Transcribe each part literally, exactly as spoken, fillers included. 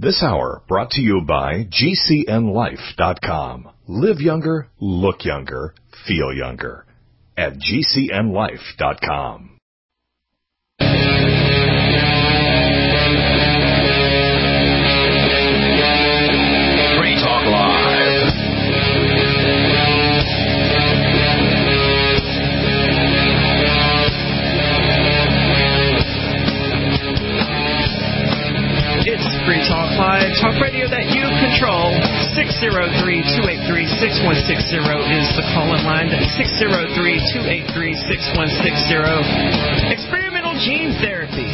This hour brought to you by G C N life dot com. Live younger, look younger, feel younger at G C N life dot com. Free Talk Live. It's Free Talk Live, talk radio that you control. six oh three, two eight three, six one six zero is the call-in line. That's six oh three, two eight three, six one six zero. Experimental gene therapy.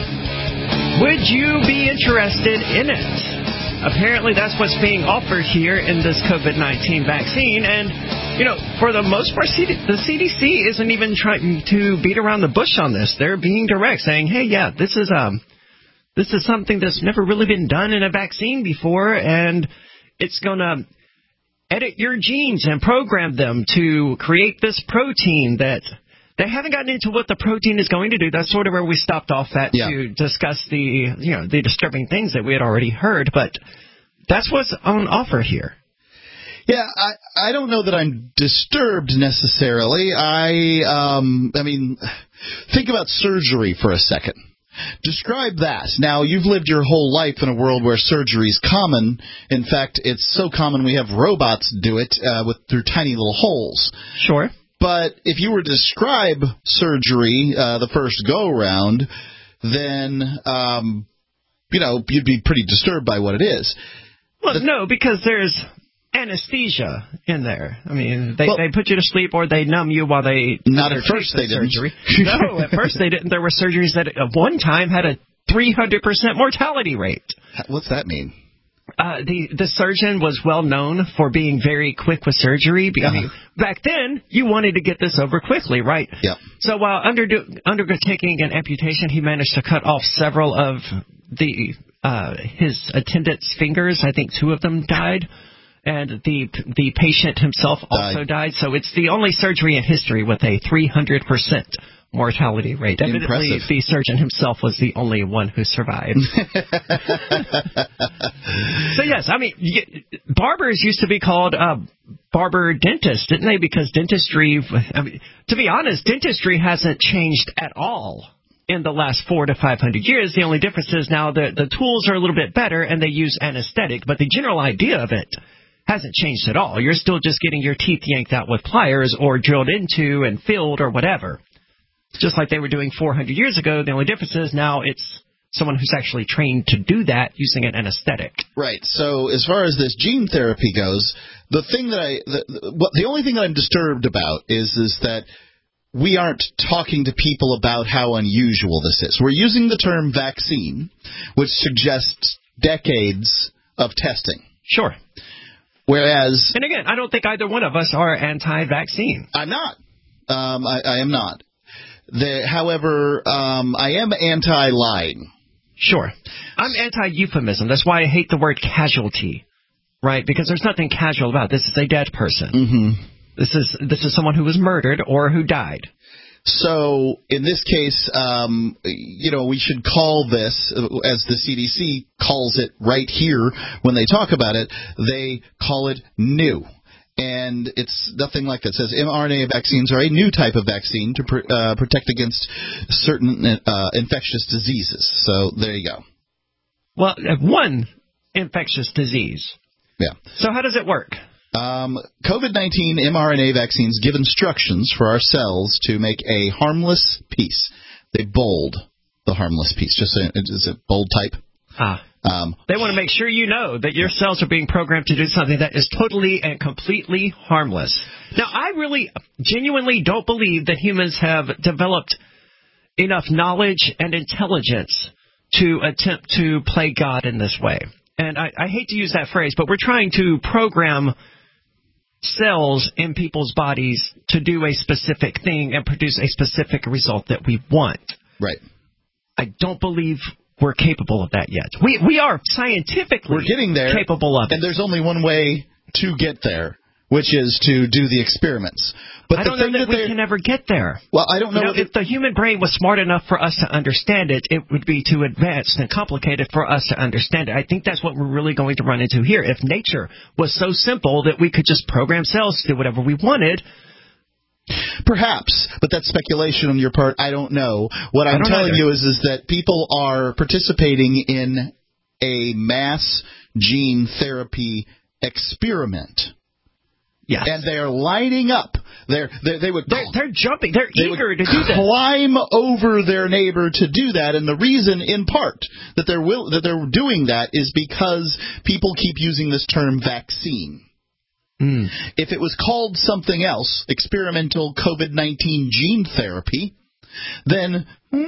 Would you be interested in it? Apparently that's what's being offered here in this COVID nineteen vaccine. And, you know, for the most part, the C D C isn't even trying to beat around the bush on this. They're being direct, saying, hey, yeah, this is um. This is something that's never really been done in a vaccine before, and it's going to edit your genes and program them to create this protein that they haven't gotten into what the protein is going to do. That's sort of where we stopped off at yeah. to discuss the, you know, the disturbing things that we had already heard, but that's what's on offer here. Yeah, I, I don't know that I'm disturbed necessarily. I, um, I mean, think about surgery for a second. Describe that. Now, you've lived your whole life in a world where surgery is common. In fact, it's so common we have robots do it uh, with through tiny little holes. Sure. But if you were to describe surgery uh, the first go-around, then, um, you know, you'd be pretty disturbed by what it is. Well, the, no, because there's anesthesia in there. I mean, they, well, they put you to sleep or they numb you while they... Not at first they didn't. Surgery. No, at first they didn't. There were surgeries that at one time had a three hundred percent mortality rate. What's that mean? Uh, the, the surgeon was well known for being very quick with surgery. I mean, uh-huh. Back then, you wanted to get this over quickly, right? Yep. So while under, undertaking an amputation, he managed to cut off several of the uh, his attendants' fingers. I think two of them died. And the the patient himself also died. So it's the only surgery in history with a three hundred percent mortality rate. Evidently, Impressive. The surgeon himself was the only one who survived. So, yes, I mean, barbers used to be called uh, barber dentists, didn't they? Because dentistry, I mean, to be honest, dentistry hasn't changed at all in the last four to five hundred years. The only difference is now that the tools are a little bit better and they use anesthetic, but the general idea of it hasn't changed at all. You're still just getting your teeth yanked out with pliers or drilled into and filled or whatever. Just like they were doing four hundred years ago. The only difference is now it's someone who's actually trained to do that using an anesthetic. Right. So as far as this gene therapy goes, the thing that I, the, the, the only thing that I'm disturbed about is, is that we aren't talking to people about how unusual this is. We're using the term vaccine, which suggests decades of testing. Sure. Whereas... And again, I don't think either one of us are anti-vaccine. I'm not. Um, I, I am not. The, however, um, I am anti-lying. Sure. I'm anti-euphemism. That's why I hate the word casualty, right? Because there's nothing casual about it. This is a dead person. Mm-hmm. This is this is someone who was murdered or who died. So in this case, um, you know, we should call this, as the C D C calls it right here when they talk about it, they call it new. And it's nothing like that. It says mRNA vaccines are a new type of vaccine to pr- uh, protect against certain uh, infectious diseases. So there you go. Well, one infectious disease. Yeah. So how does it work? Um, COVID nineteen mRNA vaccines give instructions for our cells to make a harmless piece. They bold the harmless piece. Just a, is it bold type? Ah. Um, they want to make sure you know that your cells are being programmed to do something that is totally and completely harmless. Now, I really genuinely don't believe that humans have developed enough knowledge and intelligence to attempt to play God in this way. And I, I hate to use that phrase, but we're trying to program cells in people's bodies to do a specific thing and produce a specific result that we want. Right. I don't believe we're capable of that yet. We we are scientifically we're getting there, capable of it. And there's only one way to get there, which is to do the experiments. But I the don't know thing that, that we can ever get there. Well, I don't know, you know whether, if the human brain was smart enough for us to understand it, it would be too advanced and complicated for us to understand it. I think that's what we're really going to run into here. If nature was so simple that we could just program cells to do whatever we wanted, perhaps, but that's speculation on your part. I don't know. What I'm telling either. you is, is that people are participating in a mass gene therapy experiment. yes, And they are lining up. They're, they're, they would they're, they're jumping. They're they eager would to do that. climb over their neighbor to do that, and the reason, in part, that they're will, that they're doing that is because people keep using this term vaccine. Mm. If it was called something else, experimental COVID nineteen gene therapy, then,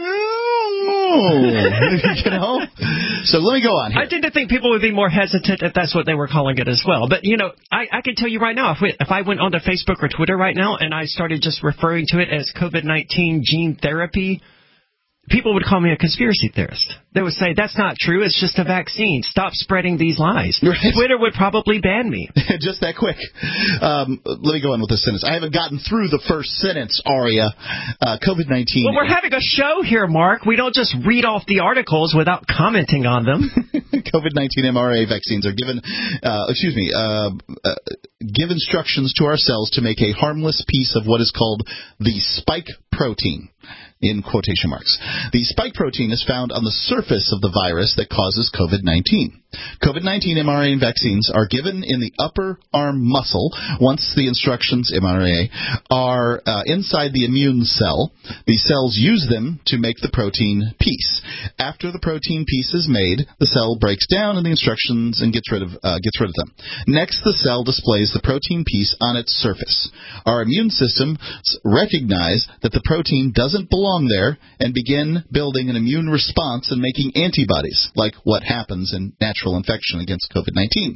oh, you know? So let me go on here. I tend to think people would be more hesitant if that's what they were calling it as well. But, you know, I, I can tell you right now, if, we, if I went onto Facebook or Twitter right now and I started just referring to it as COVID nineteen gene therapy, people would call me a conspiracy theorist. They would say, that's not true. It's just a vaccine. Stop spreading these lies. Right. Twitter would probably ban me. Just that quick. Um, let me go on with this sentence. I haven't gotten through the first sentence, Aria. Uh, COVID nineteen. Well, we're having a show here, Mark. We don't just read off the articles without commenting on them. COVID nineteen M R N A vaccines are given, uh, excuse me, uh, uh, give instructions to our cells to make a harmless piece of what is called the spike protein, in quotation marks. The spike protein is found on the surface of the virus that causes COVID nineteen. COVID nineteen M R N A vaccines are given in the upper arm muscle once the instructions, M R N A, are uh, inside the immune cell. The cells use them to make the protein piece. After the protein piece is made, the cell breaks down in the instructions and gets rid of uh, gets rid of them. Next, the cell displays the protein piece on its surface. Our immune systems recognize that the protein doesn't belong there and begin building an immune response and making antibodies, like what happens in natural infection against COVID nineteen.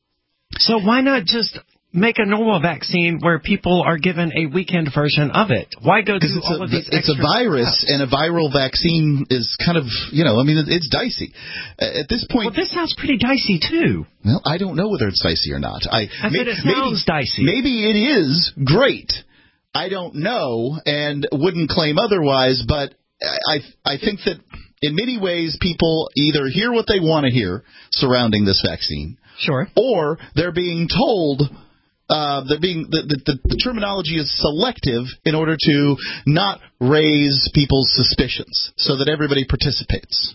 So why not just make a normal vaccine where people are given a weekend version of it? Why go through all a, of these It's a virus, steps? and a viral vaccine is kind of, you know, I mean, it's dicey. At this point... Well, this sounds pretty dicey, too. Well, I don't know whether it's dicey or not. I, I may, said it sounds maybe, dicey. Maybe it is great. I don't know, and wouldn't claim otherwise, but I, I think that in many ways people either hear what they want to hear surrounding this vaccine, sure, or they're being told uh, they're being the, the, the terminology is selective in order to not raise people's suspicions so that everybody participates.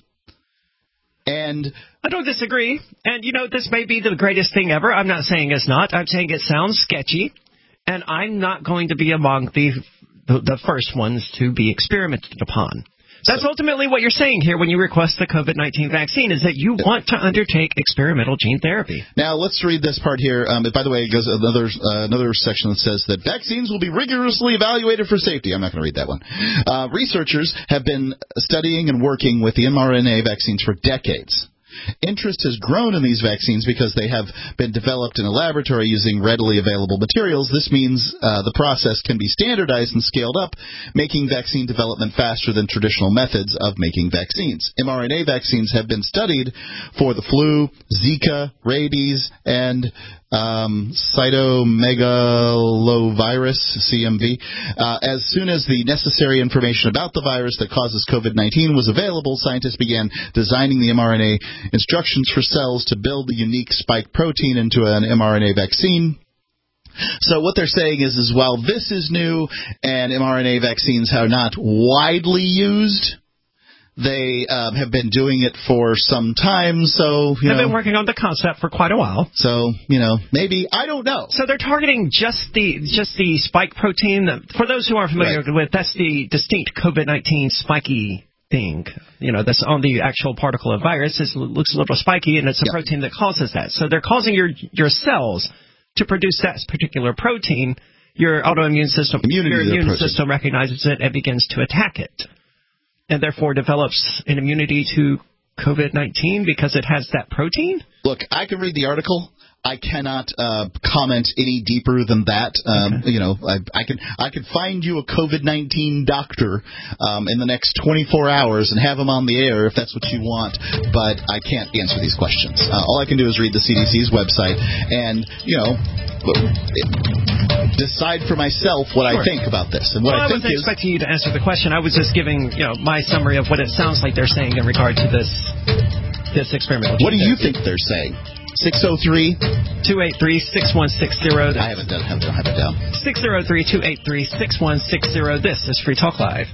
And I don't disagree. And, you know, this may be the greatest thing ever. I'm not saying it's not. I'm saying it sounds sketchy. And I'm not going to be among the the, the first ones to be experimented upon. That's so, ultimately what you're saying here when you request the COVID nineteen vaccine, is that you want to undertake experimental gene therapy. Now, let's read this part here. Um, by the way, it goes another uh, another section that says that vaccines will be rigorously evaluated for safety. I'm not going to read that one. Uh, researchers have been studying and working with the M R N A vaccines for decades. Interest has grown in these vaccines because they have been developed in a laboratory using readily available materials. This means uh, the process can be standardized and scaled up, making vaccine development faster than traditional methods of making vaccines. M R N A vaccines have been studied for the flu, Zika, rabies, and um, cytomegalovirus, C M V. Uh, as soon as the necessary information about the virus that causes COVID nineteen was available, scientists began designing the M R N A instructions for cells to build the unique spike protein into an M R N A vaccine. So what they're saying is, is while this is new and M R N A vaccines are not widely used, they um, have been doing it for some time, so, you They've know. been working on the concept for quite a while. So, you know, maybe, I don't know. So they're targeting just the just the spike protein. For those who aren't familiar Right. with, that's the distinct COVID nineteen spiky thing. You know, that's on the actual particle of virus. It looks a little spiky, and it's a Yeah. protein that causes that. So they're causing your your cells to produce that particular protein. Your autoimmune system, Immunity your to the immune protein. system recognizes it and begins to attack it, and therefore develops an immunity to COVID nineteen because it has that protein? Look, I can read the article. I cannot uh, comment any deeper than that. Um, you know, I, I can I can find you a COVID nineteen doctor um, in the next twenty-four hours and have him on the air if that's what you want, but I can't answer these questions. Uh, all I can do is read the C D C's website and, you know, decide for myself what sure. I think about this. And what well, I, think I wasn't is, expecting you to answer the question. I was just giving, you know, my summary of what it sounds like they're saying in regard to this this experimental. What do you think they're saying? six oh three two eight three, six one six zero I haven't done I don't have it down. six oh three two eight three, six one six zero This is Free Talk Live.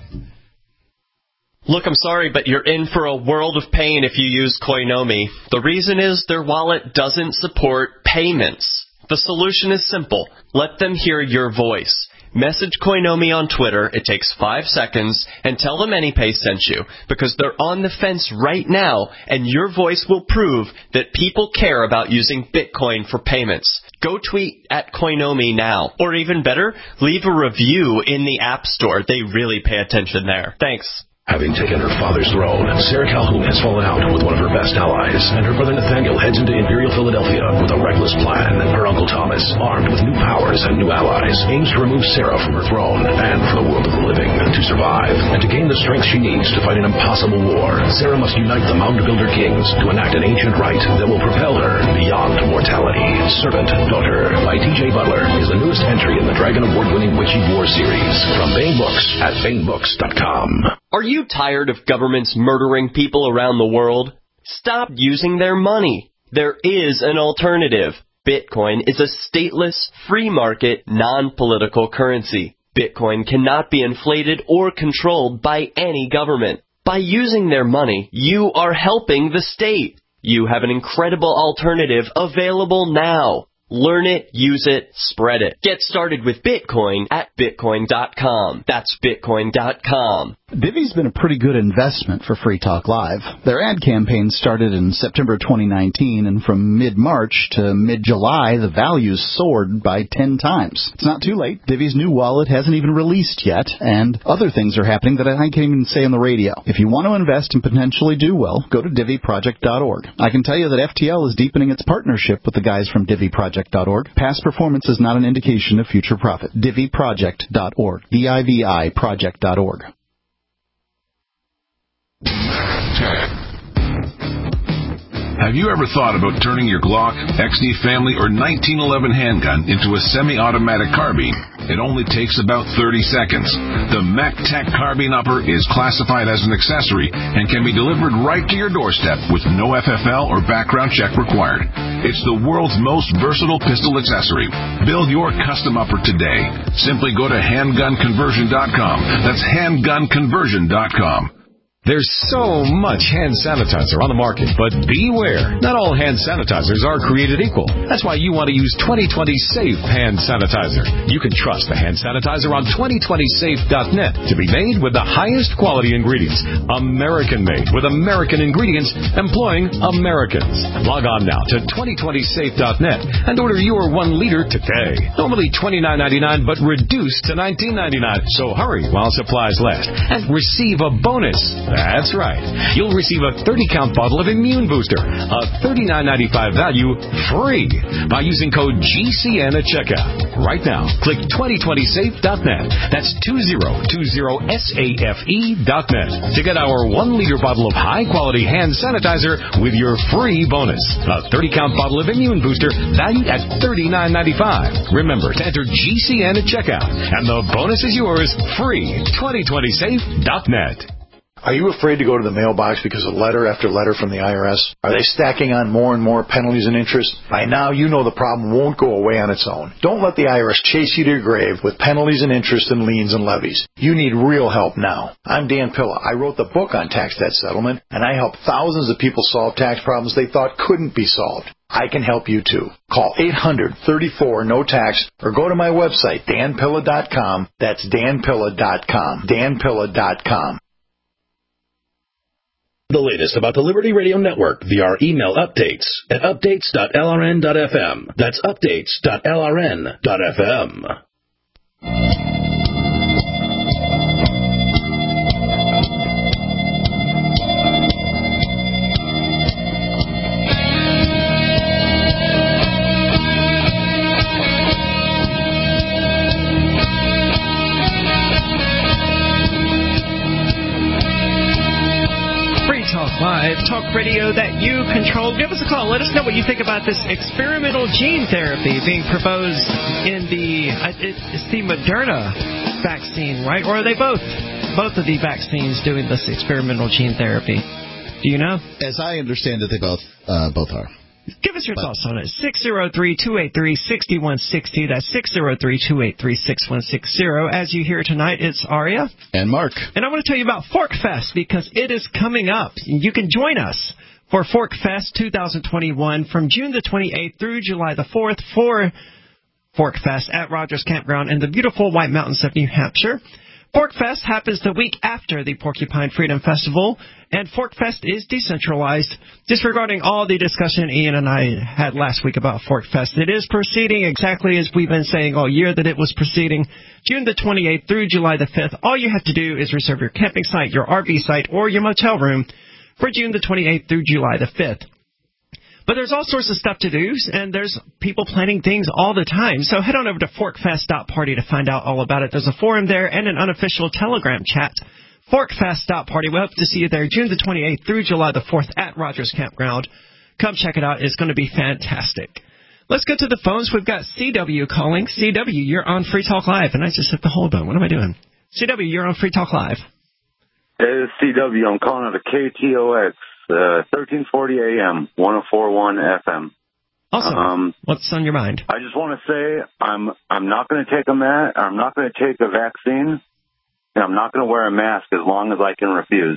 Look, I'm sorry, but you're in for a world of pain if you use Coinomi. The reason is their wallet doesn't support payments. The solution is simple. Let them hear your voice. Message Coinomi on Twitter, it takes five seconds, and tell them AnyPay sent you, because they're on the fence right now, and your voice will prove that people care about using Bitcoin for payments. Go tweet at Coinomi now. Or even better, leave a review in the App Store. They really pay attention there. Thanks. Having taken her father's throne, Sarah Calhoun has fallen out with one of her best allies, and her brother Nathaniel heads into Imperial Philadelphia with a reckless plan. Her uncle Thomas, armed with new powers and new allies, aims to remove Sarah from her throne and from the world of the living. To survive, and to gain the strength she needs to fight an impossible war, Sarah must unite the Mound Builder Kings to enact an ancient rite that will propel her beyond mortality. Servant Daughter by T J Butler is the newest entry in the Dragon Award-winning Witchy War series from Baen Books at baen books dot com. Are you tired of governments murdering people around the world? Stop using their money. There is an alternative. Bitcoin is a stateless, free market, non-political currency. Bitcoin cannot be inflated or controlled by any government. By using their money, you are helping the state. You have an incredible alternative available now. Learn it, use it, spread it. Get started with Bitcoin at bitcoin dot com. That's bitcoin dot com. Divvy's been a pretty good investment for Free Talk Live. Their ad campaign started in September twenty nineteen, and from mid-March to mid-July, the values soared by ten times. It's not too late. Divvy's new wallet hasn't even released yet, and other things are happening that I can't even say on the radio. If you want to invest and potentially do well, go to divvy project dot org. I can tell you that F T L is deepening its partnership with the guys from divvy project dot org. Past performance is not an indication of future profit. divvy project dot org. D I V I project dot org. Have you ever thought about turning your Glock, X D Family, or nineteen eleven handgun into a semi-automatic carbine? It only takes about thirty seconds. The MacTac Carbine Upper is classified as an accessory and can be delivered right to your doorstep with no F F L or background check required. It's the world's most versatile pistol accessory. Build your custom upper today. Simply go to handgun conversion dot com. That's handgun conversion dot com. There's so much hand sanitizer on the market, but beware. Not all hand sanitizers are created equal. That's why you want to use twenty twenty Safe Hand Sanitizer. You can trust the hand sanitizer on twenty twenty safe dot net to be made with the highest quality ingredients. American-made with American ingredients employing Americans. Log on now to twenty twenty safe dot net and order your one liter today. Normally twenty-nine ninety-nine, but reduced to nineteen ninety-nine. So hurry while supplies last and receive a bonus. That's right. You'll receive a thirty count bottle of Immune Booster, a thirty-nine ninety-five value, free by using code G C N at checkout. Right now, click twenty twenty safe dot net. That's twenty twenty safe dot net to get our one liter bottle of high-quality hand sanitizer with your free bonus. A thirty count bottle of Immune Booster valued at thirty-nine ninety-five. Remember to enter G C N at checkout, and the bonus is yours free. twenty twenty safe dot net. Are you afraid to go to the mailbox because of letter after letter from the I R S? Are they stacking on more and more penalties and interest? By now, you know the problem won't go away on its own. Don't let the I R S chase you to your grave with penalties and interest and liens and levies. You need real help now. I'm Dan Pilla. I wrote the book on tax debt settlement, and I help thousands of people solve tax problems they thought couldn't be solved. I can help you too. Call eight hundred, thirty-four, no tax or go to my website, dan pilla dot com. That's dan pilla dot com. dan pilla dot com. The latest about the Liberty Radio Network via our email updates at updates dot l r n dot f m. That's updates dot l r n dot f m. talk radio that you control. Give us a call. Let us know what you think about this experimental gene therapy being proposed in the, it's the Moderna vaccine, right? Or are they both, both of the vaccines doing this experimental gene therapy? Do you know? As I understand it, they both, uh, both are. Give us your thoughts on it. six oh three, two eight three, six one six oh. That's six oh three, two eight three, six one six oh. As you hear tonight, it's Aria. And Mark. And I want to tell you about Fork Fest because it is coming up. You can join us for Fork Fest twenty twenty-one from June the twenty-eighth through July the fourth for Fork Fest at Rogers Campground in the beautiful White Mountains of New Hampshire. Fork Fest happens the week after the Porcupine Freedom Festival, and Fork Fest is decentralized. Disregarding all the discussion Ian and I had last week about Fork Fest, it is proceeding exactly as we've been saying all year that it was proceeding, June the twenty-eighth through July the fifth. All you have to do is reserve your camping site, your R V site, or your motel room for June the twenty-eighth through July the fifth. But there's all sorts of stuff to do, and there's people planning things all the time. So head on over to fork fest dot party to find out all about it. There's a forum there and an unofficial Telegram chat. fork fest dot party. We hope to see you there June the twenty-eighth through July the fourth at Rogers Campground. Come check it out. It's going to be fantastic. Let's go to the phones. We've got C W calling. C W, you're on Free Talk Live. And I just hit the hold button. What am I doing? C W, you're on Free Talk Live. Hey, this is C W. I'm calling out of K T O X. Uh, thirteen forty A M, one oh four point one F M. Awesome. Um, What's on your mind? I just want to say I'm I'm not going to take a ma- I'm not going to take a vaccine, and I'm not going to wear a mask as long as I can refuse.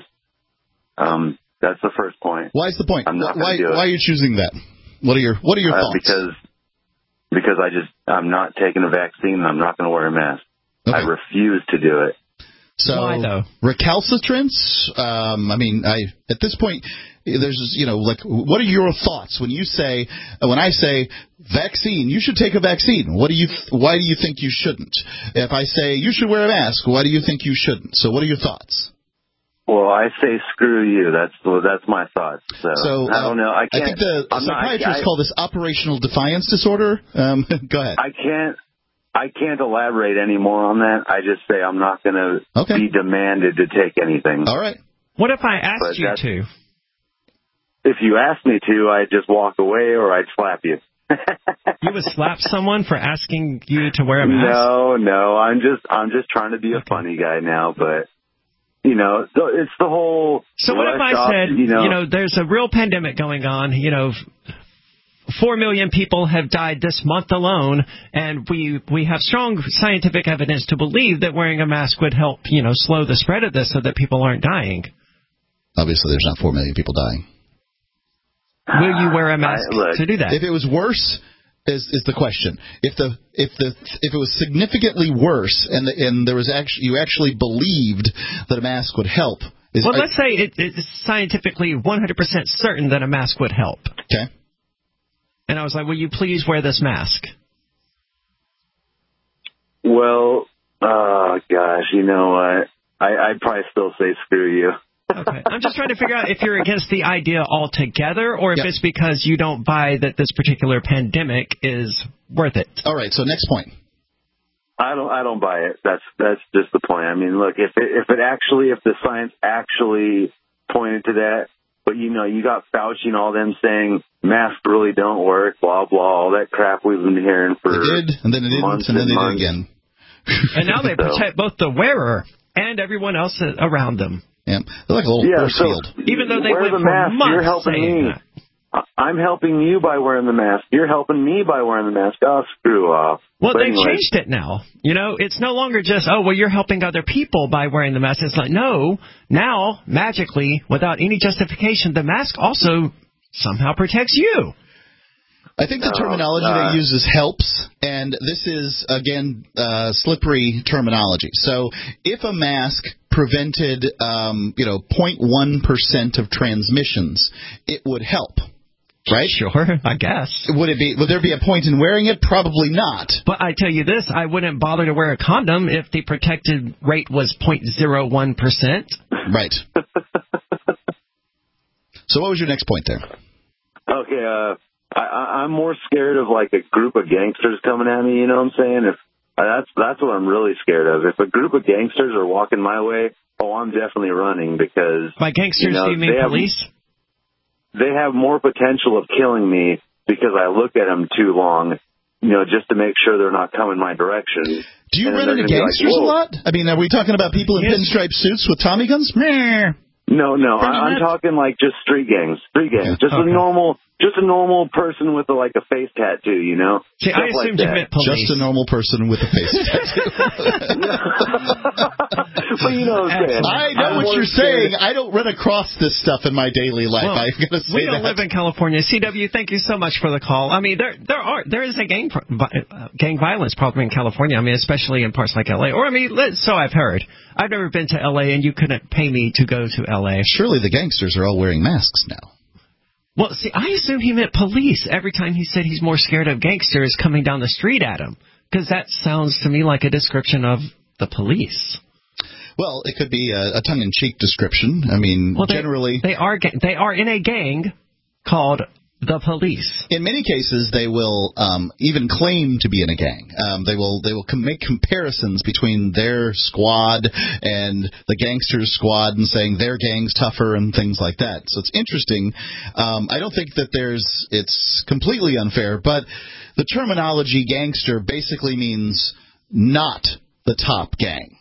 Um, that's the first point. Why is the point? I'm not why do why it. are you choosing that? What are your What are your uh, thoughts? Because because I just I'm not taking a vaccine, and I'm not going to wear a mask. Okay. I refuse to do it. So, why, though? Recalcitrance? Um, I mean, I at this point, there's, you know, like, what are your thoughts when you say, when I say vaccine, you should take a vaccine? What do you, th- why do you think you shouldn't? If I say you should wear a mask, why do you think you shouldn't? So, what are your thoughts? Well, I say screw you. That's well, that's my thoughts. So, so I don't know. I can't. I think the I'm psychiatrists not, I, call this operational defiance disorder. Um, go ahead. I can't. I can't elaborate any more on that. I just say I'm not going to okay. be demanded to take anything. All right. What if I asked but you to? If you asked me to, I'd just walk away or I'd slap you. You would slap someone for asking you to wear a mask? No, no. I'm just I'm just trying to be a okay. funny guy now, but you know, it's the whole. So what if I off, said, you know, you know, there's a real pandemic going on, you know. Four million people have died this month alone, and we we have strong scientific evidence to believe that wearing a mask would help, you know, slow the spread of this so that people aren't dying. Obviously, there's not four million people dying. Will you wear a mask I, look, to do that? If it was worse, is is the question. If the if the if it was significantly worse, and the, and there was actually you actually believed that a mask would help. Is, well, I, let's say it, it's scientifically one hundred percent certain that a mask would help. Okay. And I was like, will you please wear this mask? Well, oh, gosh, you know what? I, I'd probably still say screw you. Okay. I'm just trying to figure out if you're against the idea altogether or if yep. it's because you don't buy that this particular pandemic is worth it. All right, so next point. I don't I don't buy it. That's that's just the point. I mean, look, if it, if it actually, if the science actually pointed to that, but, you know, you got Fauci and all them saying masks really don't work, blah, blah, all that crap we've been hearing for months. They did, and then it didn't, and then they months. did again. And now they protect both the wearer and everyone else around them. Yeah, they're like a little yeah, force so field. Even though they wear went the for mask, months you're helping saying me. that. I'm helping you by wearing the mask. You're helping me by wearing the mask. Oh, screw off. Well, but they've anyway. changed it now. You know, it's no longer just, oh, well, you're helping other people by wearing the mask. It's like, no, now, magically, without any justification, the mask also somehow protects you. I think the Oh, terminology uh, they use is helps, and this is, again, uh, slippery terminology. So if a mask prevented, um, you know, zero point one percent of transmissions, it would help. Right? Sure, I guess. Would it be? Would there be a point in wearing it? Probably not. But I tell you this, I wouldn't bother to wear a condom if the protected rate was zero point zero one percent. Right. So what was your next point there? Okay, uh, I, I'm more scared of like a group of gangsters coming at me. You know what I'm saying? If uh, that's that's what I'm really scared of. If a group of gangsters are walking my way, oh, I'm definitely running because by gangsters, you know, do you mean have, police? they have more potential of killing me because I look at them too long, you know, just to make sure they're not coming my direction. Do you And run then into they're gonna be gangsters like, a lot? I mean, are we talking about people in Yes. pinstripe suits with Tommy guns? Meh. No, no, I, I'm Internet? talking like just street gangs, street gangs, just Okay. a normal, just a normal person with a, like a face tattoo, you know. See, I Stuff like assumed you that. meant police. Just a normal person with a face tattoo. But you know what I'm saying. I know I'm what more you're scared- saying. I don't run across this stuff in my daily life. Well, I'm going to say we don't that. live in California. C W, thank you so much for the call. I mean, there there are there is a gang pro- uh, gang violence problem in California. I mean, especially in parts like L A. Or I mean, let- so I've heard. I've never been to L A, and you couldn't pay me to go to L A. Surely the gangsters are all wearing masks now. Well, see, I assumed he meant police every time he said he's more scared of gangsters coming down the street at him, because that sounds to me like a description of the police. Well, it could be a, a tongue-in-cheek description. I mean, Well, they, generally, they are ga- they are in a gang called the police. in many cases, they will um, even claim to be in a gang. Um, they will they will com- make comparisons between their squad and the gangsters' squad, and saying their gang's tougher and things like that. So it's interesting. Um, I don't think that there's it's completely unfair, but the terminology gangster basically means not the top gang.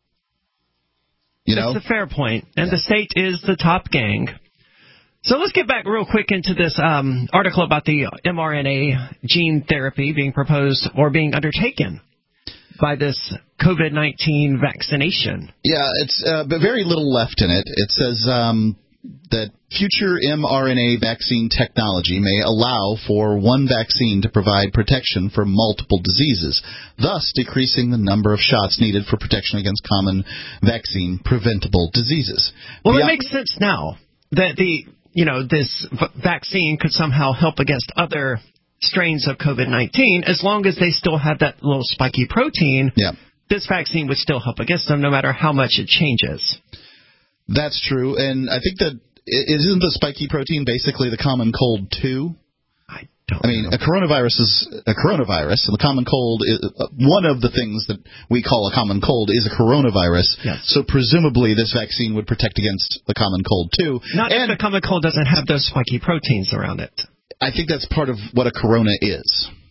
You know, That's a fair point. And the state is the top gang. So let's get back real quick into this um, article about the mRNA gene therapy being proposed or being undertaken by this COVID nineteen vaccination. Yeah, it's uh, but very little left in it. It says um, that future mRNA vaccine technology may allow for one vaccine to provide protection for multiple diseases, thus decreasing the number of shots needed for protection against common vaccine preventable diseases. Well, Beyond- it makes sense now that the you know this v- vaccine could somehow help against other strains of COVID nineteen as long as they still have that little spiky protein. Yeah. This vaccine would still help against them no matter how much it changes. That's true, and I think that it isn't the spiky protein basically the common cold too. I don't I mean, know. a coronavirus is a coronavirus, and the common cold is uh, one of the things that we call a common cold is a coronavirus. Yes. So presumably this vaccine would protect against the common cold too. Not and if the common cold doesn't have those spiky proteins around it. I think that's part of what a corona is.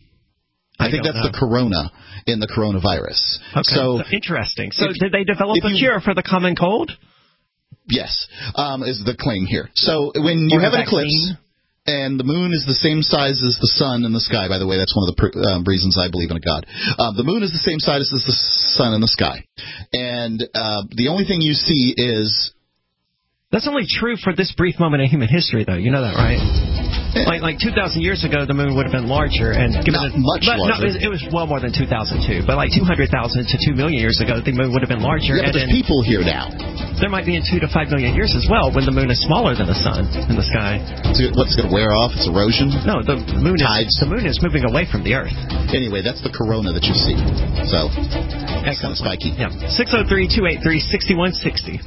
I, I think don't that's know. the corona in the coronavirus. Okay, So, so interesting. So if- did they develop if a you- cure for the common cold? yes, um, is the claim here. So when you Or have a an eclipse, vaccine? and the moon is the same size as the sun in the sky, by the way, that's one of the pr- um, reasons I believe in a God. Um, the moon is the same size as the sun in the sky. And uh, the only thing you see is... That's only true for this brief moment in human history, though. You know that, right? Like like two thousand years ago, the moon would have been larger, and given Not it, much but, larger. No, it, was, it was well more than two thousand two. But like two hundred thousand to two million years ago, the moon would have been larger. Yeah, but and there's in, people here now. there might be in two to five million years as well, when the moon is smaller than the sun in the sky. So what's going to wear off? It's erosion? No, the moon Tides. is the moon is moving away from the Earth. Anyway, that's the corona that you see. So it's kind of spiky. Yeah, six zero three two eight three six one six zero.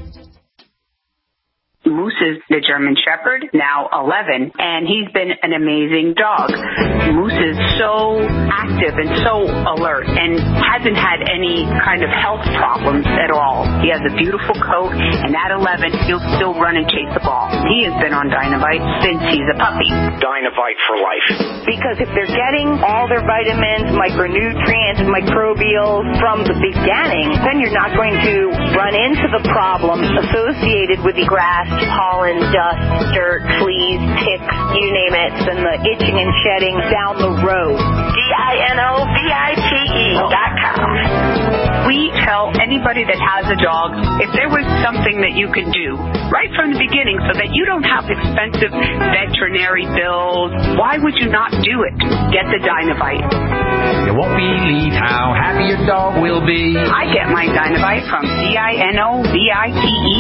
Moose is the German Shepherd, now eleven, and he's been an amazing dog. Moose is so active and so alert and hasn't had any kind of health problems at all. He has a beautiful coat, and at eleven, he'll still run and chase the ball. He has been on Dynavite since he's a puppy. Dynavite for life. Because if they're getting all their vitamins, micronutrients, microbials from the beginning, then you're not going to run into the problems associated with the grass, pollen, dust, dirt, fleas, ticks, you name it, and the itching and shedding down the road. D I N O V I T E dot com. We tell anybody that has a dog, if there was something that you could do right from the beginning so that you don't have expensive veterinary bills, why would you not do it? Get the Dynavite. You won't believe how happy your dog will be. I get my Dynavite from D I N O V I T E.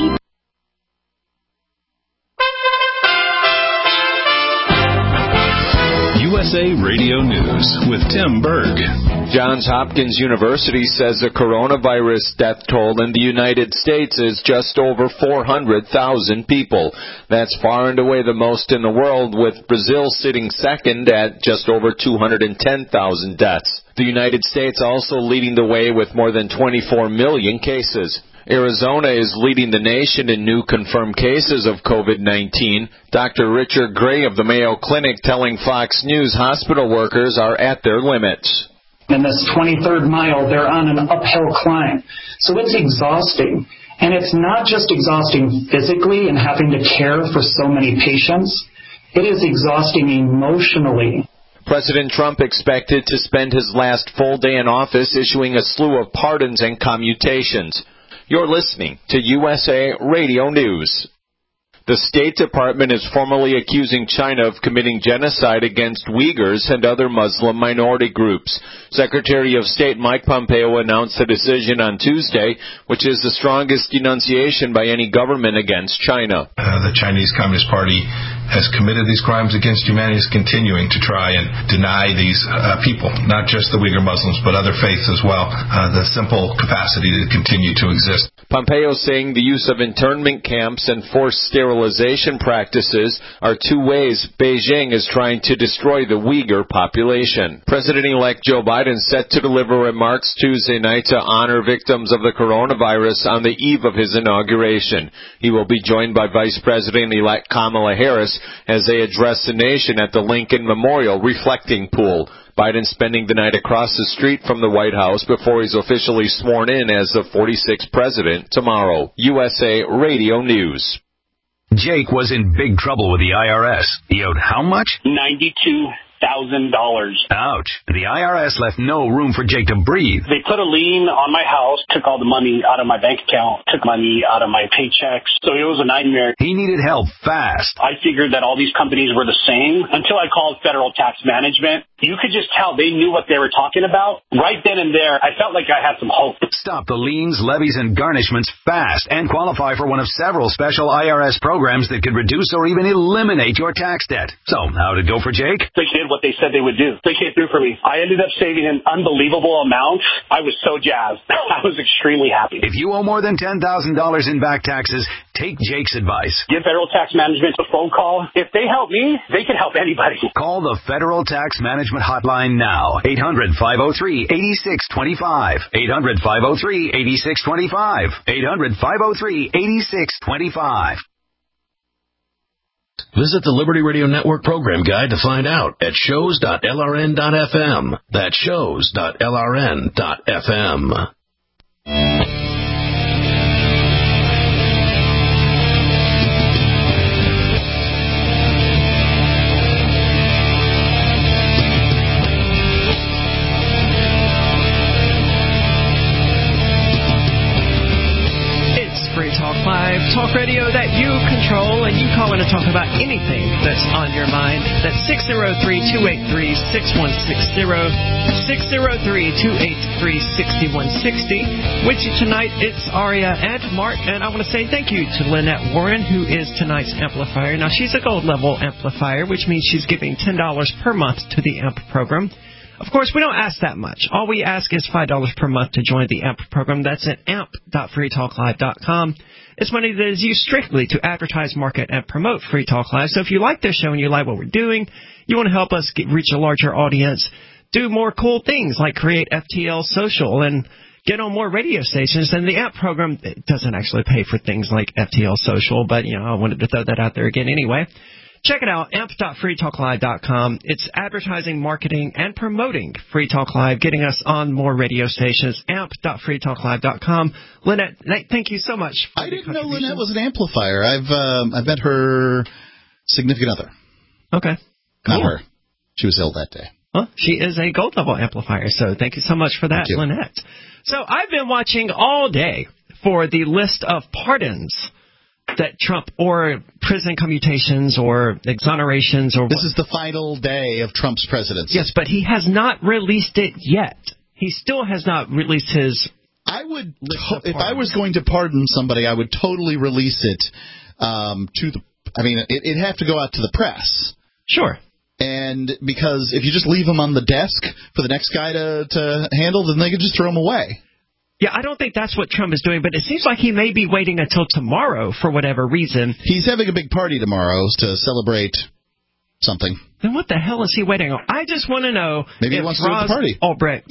U S A Radio News with Tim Berg. Johns Hopkins University says the coronavirus death toll in the United States is just over four hundred thousand people. That's far and away the most in the world, with Brazil sitting second at just over two hundred ten thousand deaths. The United States also leading the way with more than twenty-four million cases. Arizona is leading the nation in new confirmed cases of COVID nineteen. Doctor Richard Gray of the Mayo Clinic telling Fox News hospital workers are at their limits. In this twenty-third mile, they're on an uphill climb. So it's exhausting. And it's not just exhausting physically and having to care for so many patients. It is exhausting emotionally. President Trump expected to spend his last full day in office issuing a slew of pardons and commutations. You're listening to U S A Radio News. The State Department is formally accusing China of committing genocide against Uyghurs and other Muslim minority groups. Secretary of State Mike Pompeo announced the decision on Tuesday, which is the strongest denunciation by any government against China. Uh, the Chinese Communist Party has committed these crimes against humanity, is continuing to try and deny these uh, people, not just the Uyghur Muslims, but other faiths as well, uh, the simple capacity to continue to exist. Pompeo saying the use of internment camps and forced sterilization practices are two ways Beijing is trying to destroy the Uyghur population. President-elect Joe Biden set to deliver remarks Tuesday night to honor victims of the coronavirus on the eve of his inauguration. He will be joined by Vice President-elect Kamala Harris as they address the nation at the Lincoln Memorial Reflecting Pool. Biden spending the night across the street from the White House before he's officially sworn in as the forty-sixth president tomorrow. U S A Radio News. Jake was in big trouble with the I R S. He owed how much? ninety-two thousand dollars. Ouch. The I R S left no room for Jake to breathe. They put a lien on my house, took all the money out of my bank account, took money out of my paychecks. So it was a nightmare. He needed help fast. I figured that all these companies were the same until I called Federal Tax Management. You could just tell they knew what they were talking about. Right then and there, I felt like I had some hope. Stop the liens, levies, and garnishments fast and qualify for one of several special I R S programs that could reduce or even eliminate your tax debt. So, how'd it go for Jake? They did what they said they would do. They came through for me. I ended up saving an unbelievable amount. I was so jazzed. I was extremely happy. If you owe more than ten thousand dollars in back taxes, take Jake's advice. Give Federal Tax Management a phone call. If they help me, they can help anybody. Call the Federal Tax Management Hotline now. eight hundred, five oh three, eight six two five. eight hundred, five oh three, eight six two five. eight hundred, five oh three, eight six two five. Visit the Liberty Radio Network program guide to find out at shows dot L R N dot F M. That's shows dot L R N dot F M. Live talk radio that you control, and you call in to talk about anything that's on your mind. That's six oh three, two eight three, six one six zero, six oh three, two eight three, six one six zero. With you tonight, it's Aria and Mark, and I want to say thank you to Lynette Warren, who is tonight's amplifier. Now, she's a gold level amplifier, which means she's giving ten dollars per month to the A M P program. Of course, we don't ask that much. All we ask is five dollars per month to join the A M P program. That's at amp dot free talk live dot com. It's money that is used strictly to advertise, market, and promote Free Talk Live. So if you like this show and you like what we're doing, you want to help us get, reach a larger audience, do more cool things like create F T L Social and get on more radio stations. And the A M P program doesn't actually pay for things like F T L Social, but, you know, I wanted to throw that out there again anyway. Check it out, amp dot free talk live dot com. It's advertising, marketing, and promoting Free Talk Live, getting us on more radio stations, amp dot free talk live dot com. Lynette, thank you so much. I didn't know Lynette was an amplifier. I've um, I've met her significant other. Okay. Cool. Not her. She was ill that day. Well, she is a gold level amplifier, so thank you so much for that, Lynette. So I've been watching all day for the list of pardons that Trump, or prison commutations, or exonerations, or this is the final day of Trump's presidency. Yes, but he has not released it yet. He still has not released his. I would, to- if I was going to pardon somebody, I would totally release it um, to the. I mean, it, it'd have to go out to the press. Sure. And because if you just leave them on the desk for the next guy to, to handle, then they could just throw them away. Yeah, I don't think that's what Trump is doing, but it seems like he may be waiting until tomorrow for whatever reason. He's having a big party tomorrow to celebrate something. Then what the hell is he waiting on? I just want to know Maybe if he wants to Ross do the party. Ulbricht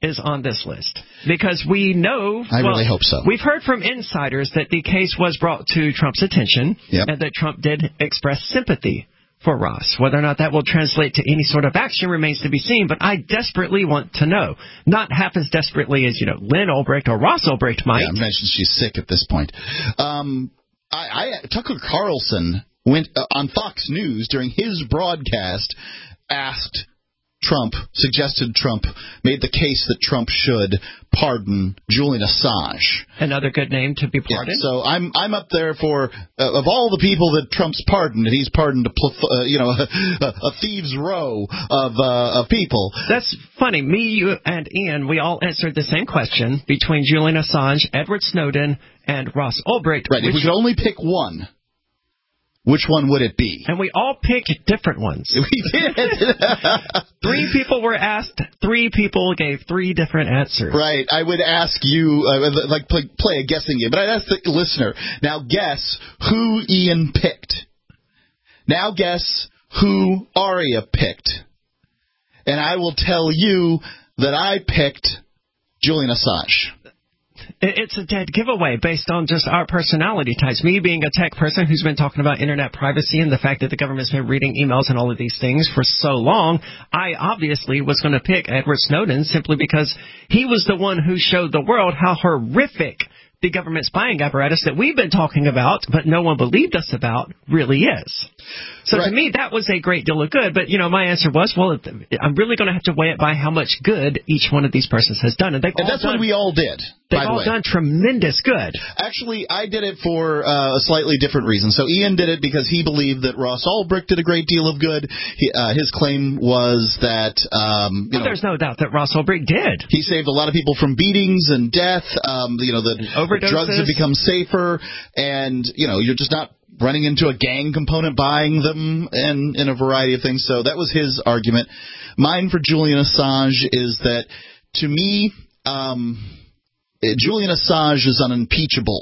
is on this list because we know. I well, really hope so. We've heard from insiders that the case was brought to Trump's attention yep. and that Trump did express sympathy for Ross. Whether or not that will translate to any sort of action remains to be seen, but I desperately want to know. Not half as desperately as, you know, Lynn Ulbricht or Ross Ulbricht might. Yeah, I mentioned she's sick at this point. Um, I, I Tucker Carlson went uh, on Fox News during his broadcast, asked Trump, suggested Trump, made the case that Trump should pardon Julian Assange. Another good name to be pardoned. Yeah, so I'm I'm up there for uh, of all the people that Trump's pardoned, and he's pardoned a uh, you know a, a thieves row of uh, of people. That's funny. Me, you, and Ian, we all answered the same question between Julian Assange, Edward Snowden, and Ross Ulbricht. Right. If we could only pick one, which one would it be? And we all picked different ones. We did. Three people were asked. Three people gave three different answers. Right. I would ask you, uh, like, play, play a guessing game, but I'd ask the listener, now guess who Ian picked. Now guess who Aria picked. And I will tell you that I picked Julian Assange. It's a dead giveaway based on just our personality types. Me being a tech person who's been talking about internet privacy and the fact that the government's been reading emails and all of these things for so long, I obviously was going to pick Edward Snowden simply because he was the one who showed the world how horrific the government spying apparatus that we've been talking about, but no one believed us about, really is. So right. To me, that was a great deal of good. But, you know, my answer was, well, I'm really going to have to weigh it by how much good each one of these persons has done. And, they've and all that's done, what we all did. They've by the all way. done tremendous good. Actually, I did it for uh, a slightly different reason. So Ian did it because he believed that Ross Ulbricht did a great deal of good. He, uh, his claim was that, um, you well, know, there's no doubt that Ross Ulbricht did. He saved a lot of people from beatings and death. Um, you know, the drugs have become safer, and you know, you're just not running into a gang component buying them, and, and a variety of things. So that was his argument. Mine for Julian Assange is that, to me, um, Julian Assange is unimpeachable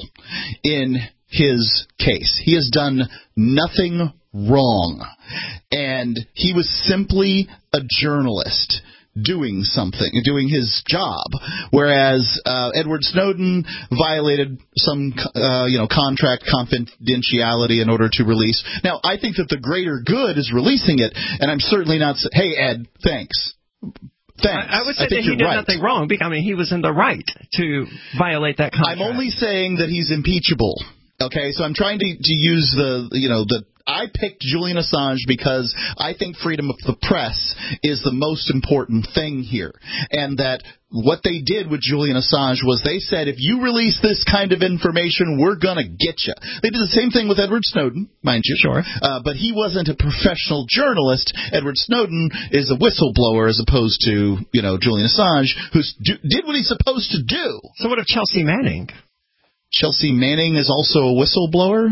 in his case. He has done nothing wrong, and he was simply a journalist doing something, doing his job, whereas uh, Edward Snowden violated some, uh, you know, contract confidentiality in order to release. Now, I think that the greater good is releasing it, and I'm certainly not saying, hey, Ed, thanks. Thanks. I, I would say I that he did right. nothing wrong. Because, I mean, he was in the right to violate that contract. I'm only saying that he's impeachable. Okay, so I'm trying to, to use the, you know, the, I picked Julian Assange because I think freedom of the press is the most important thing here. And that what they did with Julian Assange was they said, if you release this kind of information, we're going to get you. They did the same thing with Edward Snowden, mind you. Sure. Uh, but he wasn't a professional journalist. Edward Snowden is a whistleblower as opposed to, you know, Julian Assange, who did what he's supposed to do. So what of Chelsea Manning? Chelsea Manning is also a whistleblower?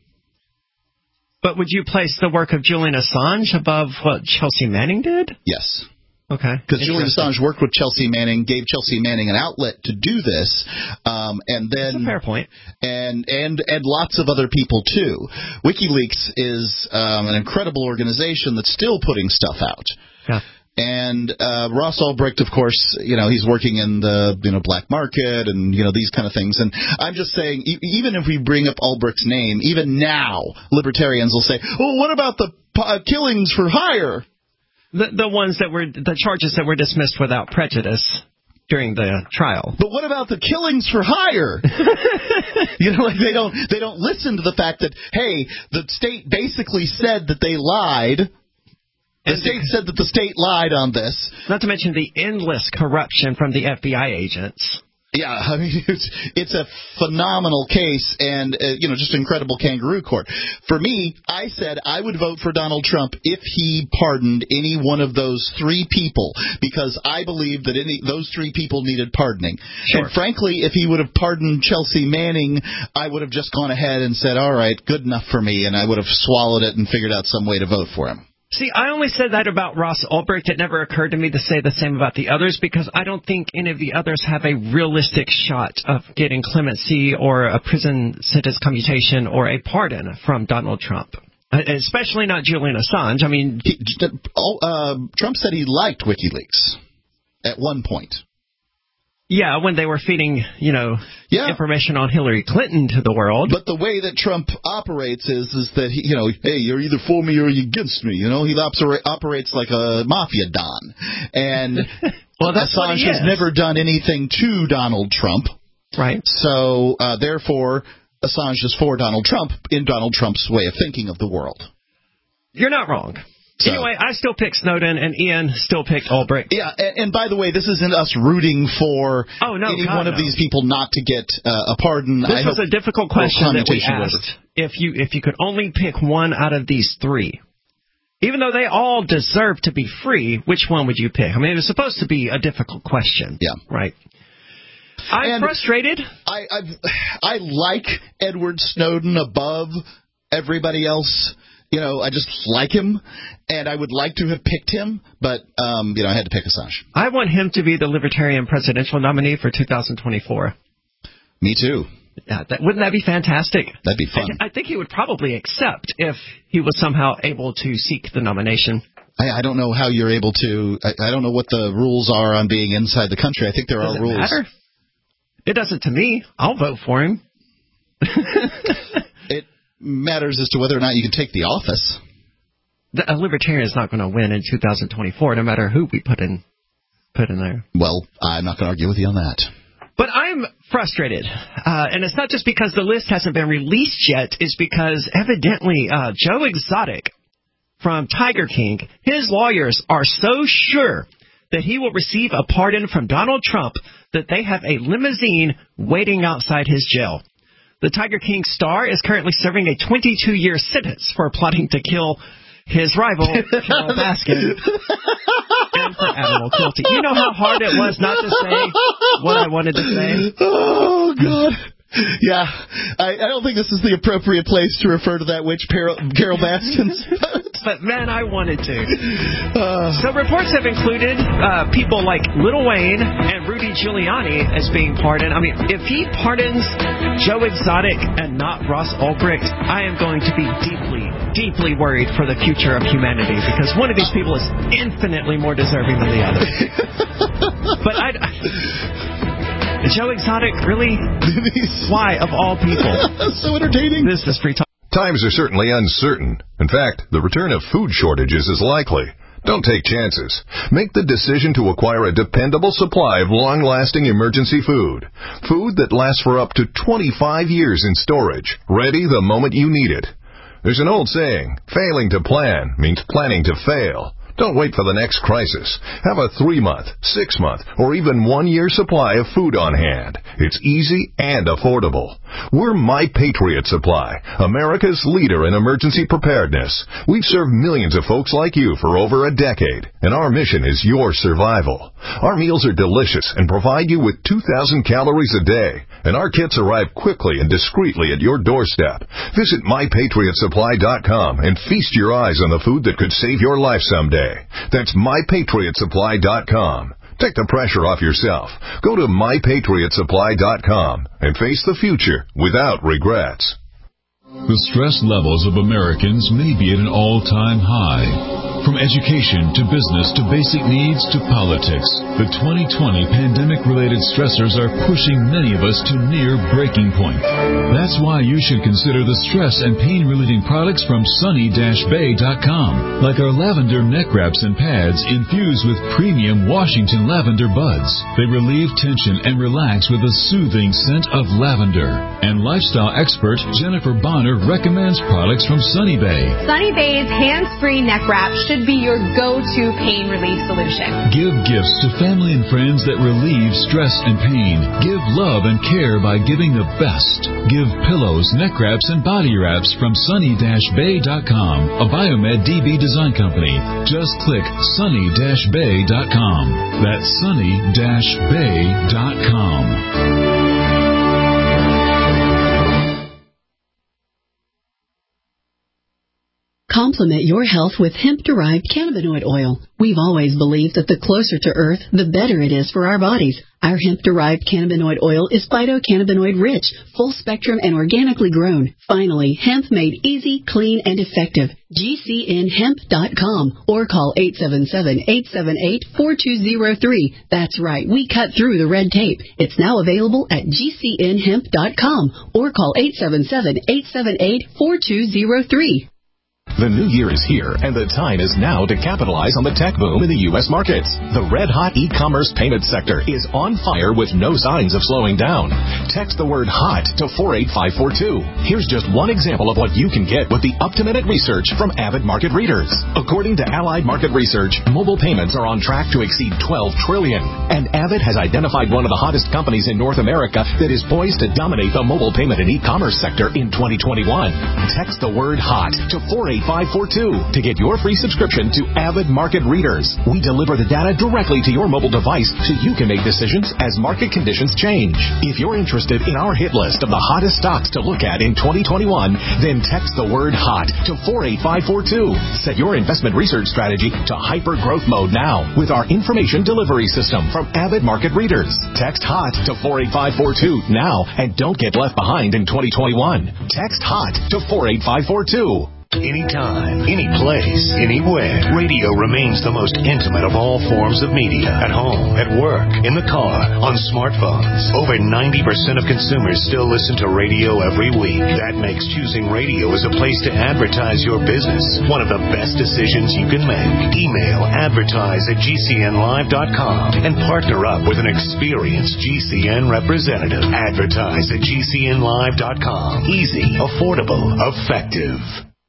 But would you place the work of Julian Assange above what Chelsea Manning did? Yes. Okay. Because Julian Assange worked with Chelsea Manning, gave Chelsea Manning an outlet to do this, um, and then That's a fair point. And and and lots of other people too. WikiLeaks is um, an incredible organization that's still putting stuff out. Yeah. And uh, Ross Ulbricht, of course, you know, he's working in the you know black market and you know these kind of things. And I'm just saying, e- even if we bring up Ulbricht's name, even now, libertarians will say, "Oh, what about the uh, killings for hire?" The the ones that were the charges that were dismissed without prejudice during the trial. But what about the killings for hire? You know, like they don't they don't listen to the fact that, hey, the state basically said that they lied. The and state said that the state lied on this. Not to mention the endless corruption from the F B I agents. Yeah, I mean, it's it's a phenomenal case and, uh, you know, just incredible kangaroo court. For me, I said I would vote for Donald Trump if he pardoned any one of those three people, because I believe that any those three people needed pardoning. Sure. And frankly, if he would have pardoned Chelsea Manning, I would have just gone ahead and said, all right, good enough for me, and I would have swallowed it and figured out some way to vote for him. See, I only said that about Ross Ulbricht. It never occurred to me to say the same about the others because I don't think any of the others have a realistic shot of getting clemency or a prison sentence commutation or a pardon from Donald Trump, especially not Julian Assange. I mean, he, uh, Trump said he liked WikiLeaks at one point. Yeah, when they were feeding, you know, yeah. information on Hillary Clinton to the world. But the way that Trump operates is is that, he, you know, hey, you're either for me or you're against me. You know, he opera- operates like a mafia don. And well, that's Assange has never done anything to Donald Trump. Right. So, uh, therefore, Assange is for Donald Trump in Donald Trump's way of thinking of the world. You're not wrong. So. Anyway, I still pick Snowden, and Ian still picked Ulbricht. Yeah, and, and by the way, this isn't us rooting for oh, no, any God, one of no. these people not to get uh, a pardon. This I was a difficult question that we asked. Over. If you if you could only pick one out of these three, even though they all deserve to be free, which one would you pick? I mean, it was supposed to be a difficult question. Yeah. Right. I'm and frustrated. I I've, I like Edward Snowden above everybody else. You know, I just like him, and I would like to have picked him, but, um, you know, I had to pick Assange. I want him to be the Libertarian presidential nominee for two thousand twenty-four. Me too. Yeah, that, wouldn't that be fantastic? That'd be fun. I, I think he would probably accept if he was somehow able to seek the nomination. I, I don't know how you're able to. I, I don't know what the rules are on being inside the country. I think there Does are it rules. Matter? It doesn't to me. I'll vote for him. It matters as to whether or not you can take the office. The, a libertarian is not going to win in two thousand twenty-four, no matter who we put in put in there. Well, I'm not going to argue with you on that. But I'm frustrated, uh, and it's not just because the list hasn't been released yet. It's because evidently uh, Joe Exotic from Tiger King, his lawyers are so sure that he will receive a pardon from Donald Trump that they have a limousine waiting outside his jail. The Tiger King star is currently serving a twenty-two year sentence for plotting to kill his rival, Carol Baskin, and for animal cruelty. You know how hard it was not to say what I wanted to say? Oh, God. Yeah, I, I don't think this is the appropriate place to refer to that witch, Carol, Carol Baskins. But, man, I wanted to. Uh, so reports have included uh, people like Lil Wayne and Rudy Giuliani as being pardoned. I mean, if he pardons Joe Exotic and not Ross Ulbricht, I am going to be deeply, deeply worried for the future of humanity, because one of these people is infinitely more deserving than the other. But I... Joe Exotic, really? Why, of all people? So entertaining. This is Free Talk. Times are certainly uncertain. In fact, the return of food shortages is likely. Don't take chances. Make the decision to acquire a dependable supply of long-lasting emergency food. Food that lasts for up to twenty-five years in storage, ready the moment you need it. There's an old saying, failing to plan means planning to fail. Don't wait for the next crisis. Have a three-month, six-month, or even one-year supply of food on hand. It's easy and affordable. We're My Patriot Supply, America's leader in emergency preparedness. We've served millions of folks like you for over a decade, and our mission is your survival. Our meals are delicious and provide you with two thousand calories a day, and our kits arrive quickly and discreetly at your doorstep. Visit my patriot supply dot com and feast your eyes on the food that could save your life someday. That's my patriot supply dot com. Take the pressure off yourself. Go to my patriot supply dot com and face the future without regrets. The stress levels of Americans may be at an all-time high. From education to business to basic needs to politics, the twenty twenty pandemic-related stressors are pushing many of us to near breaking point. That's why you should consider the stress and pain-relieving products from sunny dash bay dot com, like our lavender neck wraps and pads infused with premium Washington lavender buds. They relieve tension and relax with a soothing scent of lavender. And lifestyle expert Jennifer Bonner recommends products from Sunny Bay. Sunny Bay's hands-free neck wrap should be your go-to pain relief solution. Give gifts to family and friends that relieve stress and pain. Give love and care by giving the best. Give pillows, neck wraps, and body wraps from sunny dash bay dot com, a Biomed D B design company. Just click sunny dash bay dot com. That's sunny dash bay dot com. Complement your health with hemp-derived cannabinoid oil. We've always believed that the closer to Earth, the better it is for our bodies. Our hemp-derived cannabinoid oil is phytocannabinoid rich, full spectrum, and organically grown. Finally, hemp made easy, clean, and effective. G C N hemp dot com or call eight seven seven, eight seven eight, four two zero three. That's right, we cut through the red tape. It's now available at G C N hemp dot com or call eight seven seven, eight seven eight, four two zero three. The new year is here, and the time is now to capitalize on the tech boom in the U S markets. The red-hot e-commerce payment sector is on fire with no signs of slowing down. Text the word HOT to four eight five four two. Here's just one example of what you can get with the up-to-minute research from Avid Market Readers. According to Allied Market Research, mobile payments are on track to exceed twelve trillion dollars, and Avid has identified one of the hottest companies in North America that is poised to dominate the mobile payment and e-commerce sector in twenty twenty-one. Text the word HOT to four eight five four two to get your free subscription to Avid Market Readers. We deliver the data directly to your mobile device so you can make decisions as market conditions change. If you're interested in our hit list of the hottest stocks to look at in twenty twenty-one, then text the word HOT to four eight five four two. Set your investment research strategy to hyper growth mode now with our information delivery system from Avid Market Readers. Text HOT to four eight five four two now and don't get left behind in twenty twenty-one. Text HOT to four eight five four two. Anytime, any place, anywhere. Radio remains the most intimate of all forms of media. At home, at work, in the car, on smartphones. Over ninety percent of consumers still listen to radio every week. That makes choosing radio as a place to advertise your business one of the best decisions you can make. Email advertise at G C N live dot com and partner up with an experienced G C N representative. Advertise at G C N live dot com. Easy, affordable, effective.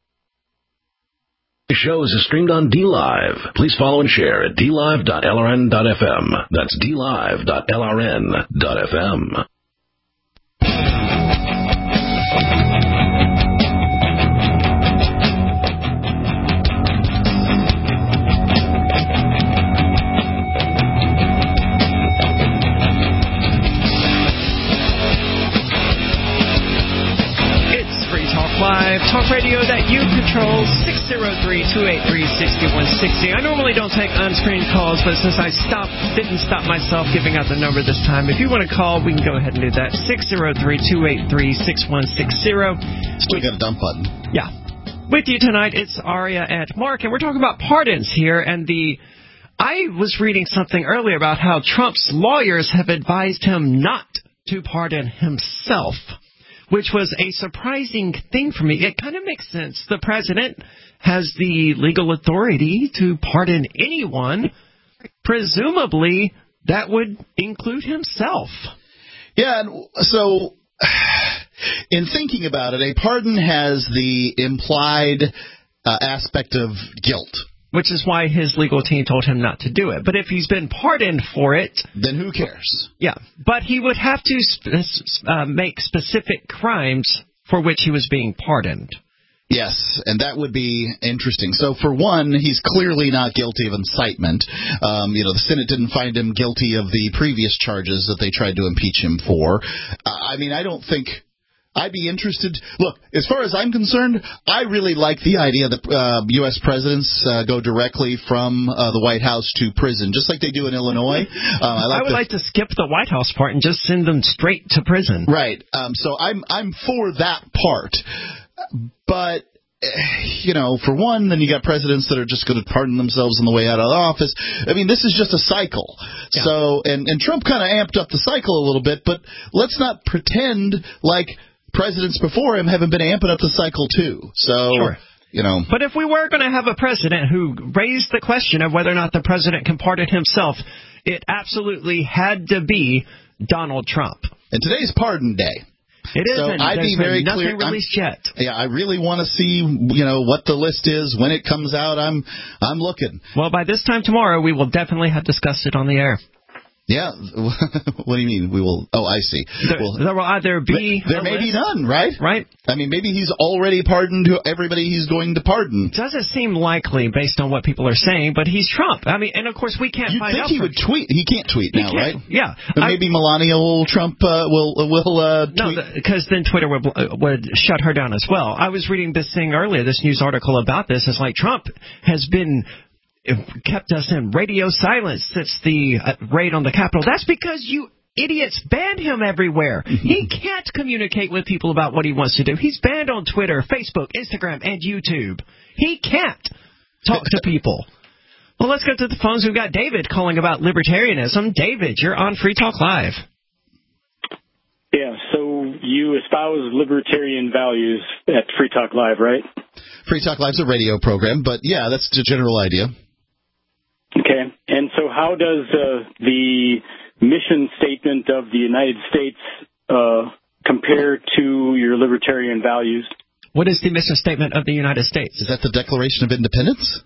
The show is streamed on D Live. Please follow and share at d live dot l r n dot f m. That's d live dot l r n dot f m. Live talk radio that you control, six oh three, two eight three, six one six oh. I normally don't take on-screen calls, but since I stopped, didn't stop myself giving out the number this time, if you want to call, we can go ahead and do that. six oh three, two eight three, six one six oh. Still got a dump button. Yeah. With you tonight, it's Aria and Mark, and we're talking about pardons here, and the... I was reading something earlier about how Trump's lawyers have advised him not to pardon himself, which was a surprising thing for me. It kind of makes sense. The president has the legal authority to pardon anyone. Presumably, that would include himself. Yeah, and so in thinking about it, a pardon has the implied uh, aspect of guilt. Which is why his legal team told him not to do it. But if he's been pardoned for it... then who cares? Yeah. But he would have to sp- uh, make specific crimes for which he was being pardoned. Yes, and that would be interesting. So, for one, he's clearly not guilty of incitement. Um, you know, the Senate didn't find him guilty of the previous charges that they tried to impeach him for. Uh, I mean, I don't think... I'd be interested. Look, as far as I'm concerned, I really like the idea that uh, U S presidents uh, go directly from uh, the White House to prison, just like they do in Illinois. Uh, I, like I would the, like to skip the White House part and just send them straight to prison. Right. Um, so I'm I'm for that part. But, you know, for one, then you got presidents that are just going to pardon themselves on the way out of the office. I mean, this is just a cycle. Yeah. So, and, and Trump kind of amped up the cycle a little bit, but let's not pretend like presidents before him haven't been amping up the cycle too. So, sure. You know. But if we were going to have a president who raised the question of whether or not the president can pardon himself, it absolutely had to be Donald Trump. And today's pardon day. It isn't. So I'd There's be very nothing clear. released I'm, yet. Yeah, I really want to see, you know, what the list is when it comes out. I'm, I'm looking. Well, by this time tomorrow, we will definitely have discussed it on the air. Yeah. What do you mean? We will. Oh, I see. There, well, there will either be. There may list. be none, right? Right. I mean, maybe he's already pardoned everybody he's going to pardon. Doesn't seem likely based on what people are saying, but he's Trump. I mean, and of course we can't You'd find think out. he from... would tweet. He can't tweet he now, can't. right? Yeah. But I... maybe Melania will Trump uh, will will uh, tweet. No, because then Twitter would uh, would shut her down as well. I was reading this thing earlier, this news article about this. It's like Trump has been. Kept us in radio silence since the uh, raid on the Capitol. That's because you idiots banned him everywhere. He can't communicate with people about what he wants to do. He's banned on Twitter, Facebook, Instagram, and YouTube. He can't talk to people. Well, let's go to the phones. We've got David calling about libertarianism. David, you're on Free Talk Live. Yeah, so you espouse libertarian values at Free Talk Live, right? Free Talk Live's a radio program, but yeah, that's the general idea. Okay, and so how does uh, the mission statement of the United States uh, compare to your libertarian values? What is the mission statement of the United States? Is that the Declaration of Independence?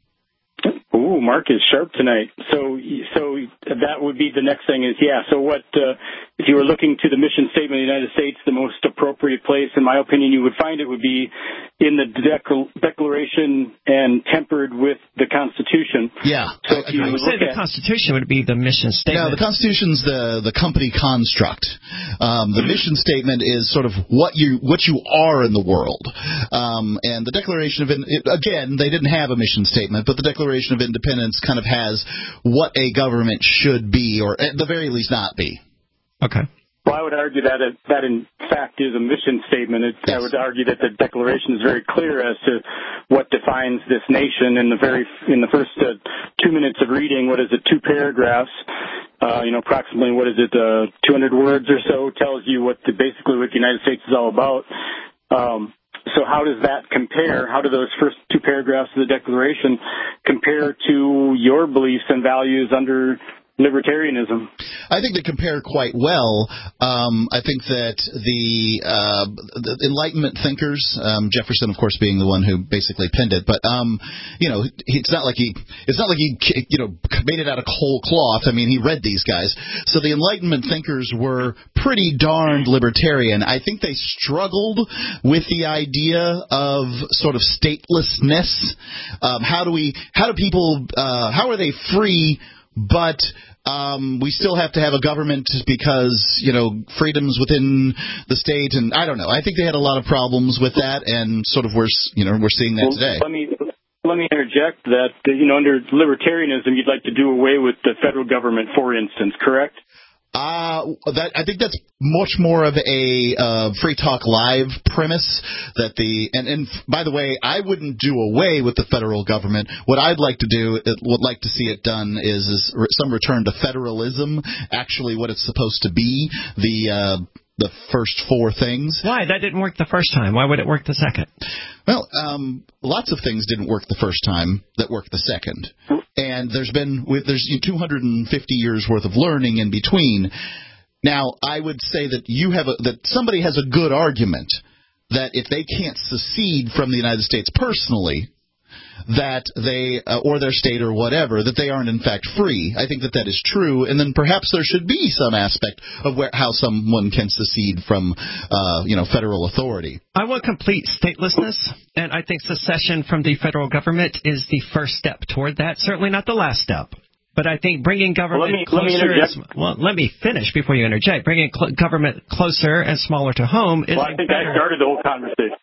Ooh, Mark is sharp tonight. So, so that would be the next thing is, yeah, so what, uh, if you were looking to the mission statement of the United States, the most appropriate place, in my opinion, you would find it would be in the dec- Declaration and tempered with the Constitution. Yeah. So if you I would say the Constitution would be the mission statement. No, the Constitution's the, the company construct. Um, the mission statement is sort of what you what you are in the world. Um, and the Declaration of, it, again, they didn't have a mission statement, but the Declaration of Independence kind of has what a government should be, or at the very least not be. Okay. Well, I would argue that it, that in fact is a mission statement. It, yes. I would argue that the Declaration is very clear as to what defines this nation. In the very in the first uh, two minutes of reading, what is it, two paragraphs, uh, you know, approximately what is it, uh, two hundred words or so, tells you what the, basically what the United States is all about. Um, So how does that compare? How do those first two paragraphs of the Declaration compare to your beliefs and values under libertarianism? I think they compare quite well. Um, I think that the, uh, the Enlightenment thinkers, um, Jefferson, of course, being the one who basically penned it, but um, you know, it's not like he, it's not like he, you know, made it out of whole cloth. I mean, he read these guys. So the Enlightenment thinkers were pretty darned libertarian. I think they struggled with the idea of sort of statelessness. Um, how do we, how do people, uh, how are they free? But um, we still have to have a government because, you know, freedoms within the state, and I don't know. I think they had a lot of problems with that, and sort of we're, you know, we're seeing that well, today. Let me let me interject that, you know, under libertarianism, you'd like to do away with the federal government, for instance, correct? Uh, that I think that's much more of a uh, Free Talk Live premise. That the and, and by the way, I wouldn't do away with the federal government. What I'd like to do, would like to see it done, is, is some return to federalism. Actually, what it's supposed to be, the uh, the first four things. Why? That didn't work the first time. Why would it work the second? Well, um, lots of things didn't work the first time that worked the second. And there's been there's two hundred fifty years worth of learning in between. Now, I would say that you have a, that somebody has a good argument that if they can't secede from the United States personally, that they uh, or their state or whatever, that they aren't in fact free. I think that that is true, and then perhaps there should be some aspect of where how someone can secede from, uh, you know, federal authority. I want complete statelessness, and I think secession from the federal government is the first step toward that. Certainly not the last step. But I think bringing government well, let me, closer... Let me is, well, let me finish before you interject. Bringing cl- government closer and smaller to home is... Well, I think better. I started the whole conversation.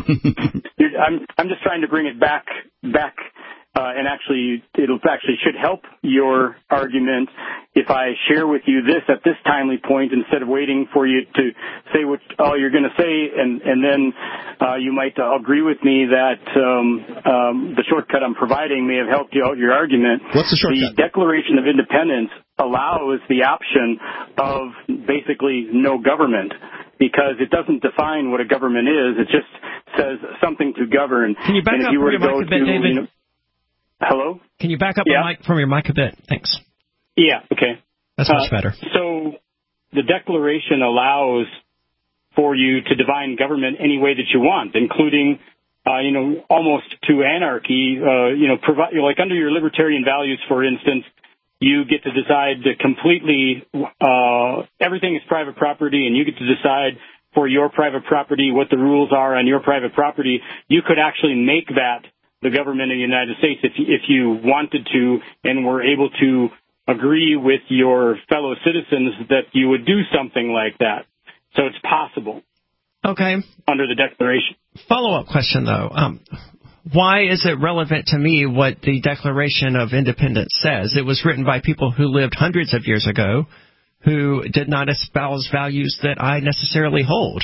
I'm I'm just trying to bring it back back, uh, and actually it'll actually should help your argument if I share with you this at this timely point instead of waiting for you to say what all you're going to say, and and then uh, you might uh, agree with me that um, um, the shortcut I'm providing may have helped you out your argument. What's the shortcut? The Declaration of Independence allows the option of basically no government, because it doesn't define what a government is. It just says something to govern. Can you back and if up you were from to your go mic a bit, to, David? you know, hello? Can you back up yeah. your mic from your mic a bit? Thanks. Yeah, okay. That's much uh, better. So the Declaration allows for you to define government any way that you want, including, uh, you know, almost to anarchy. Uh, you know, provide, like under your libertarian values, for instance, you get to decide to completely, uh, everything is private property, and you get to decide for your private property what the rules are on your private property. You could actually make that the government of the United States if you, if you wanted to and were able to agree with your fellow citizens that you would do something like that. So it's possible. Okay. Under the Declaration. Follow-up question, though. Um, why is it relevant to me what the Declaration of Independence says? It was written by people who lived hundreds of years ago who did not espouse values that I necessarily hold.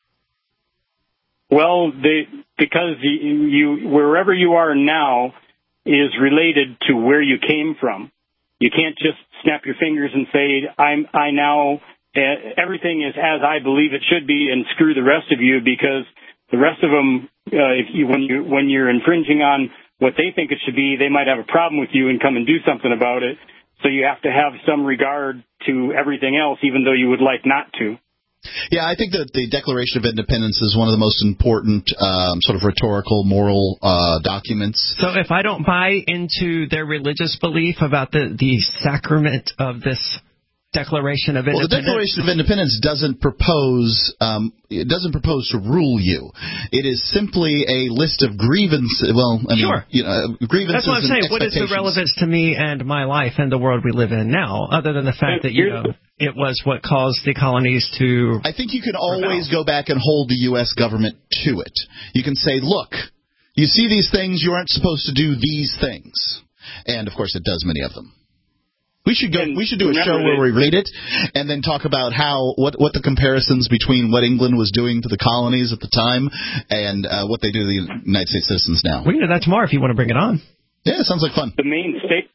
Well, they, because you, you wherever you are now is related to where you came from. You can't just snap your fingers and say, I'm, I now, uh, everything is as I believe it should be, and screw the rest of you, because the rest of them, uh, if you, when you, when you're infringing on what they think it should be, they might have a problem with you and come and do something about it. So you have to have some regard to everything else, even though you would like not to. Yeah, I think that the Declaration of Independence is one of the most important um, sort of rhetorical, moral uh, documents. So if I don't buy into their religious belief about the, the sacrament of this Declaration of Independence. Well, the Declaration of Independence doesn't propose um, it doesn't propose to rule you. It is simply a list of grievances. Well, I mean, sure. you know, grievances. That's what I'm saying. What is the relevance to me and my life and the world we live in now, other than the fact that, you know, it was what caused the colonies to... I think you can always go back and hold the U S government to it. You can say, look, you see these things, you aren't supposed to do these things. And, of course, it does many of them. We should go. And we should do a show where we read it and then talk about how what what the comparisons between what England was doing to the colonies at the time and uh, what they do to the United States citizens now. We can do that tomorrow if you want to bring it on. Yeah, it sounds like fun. The main state,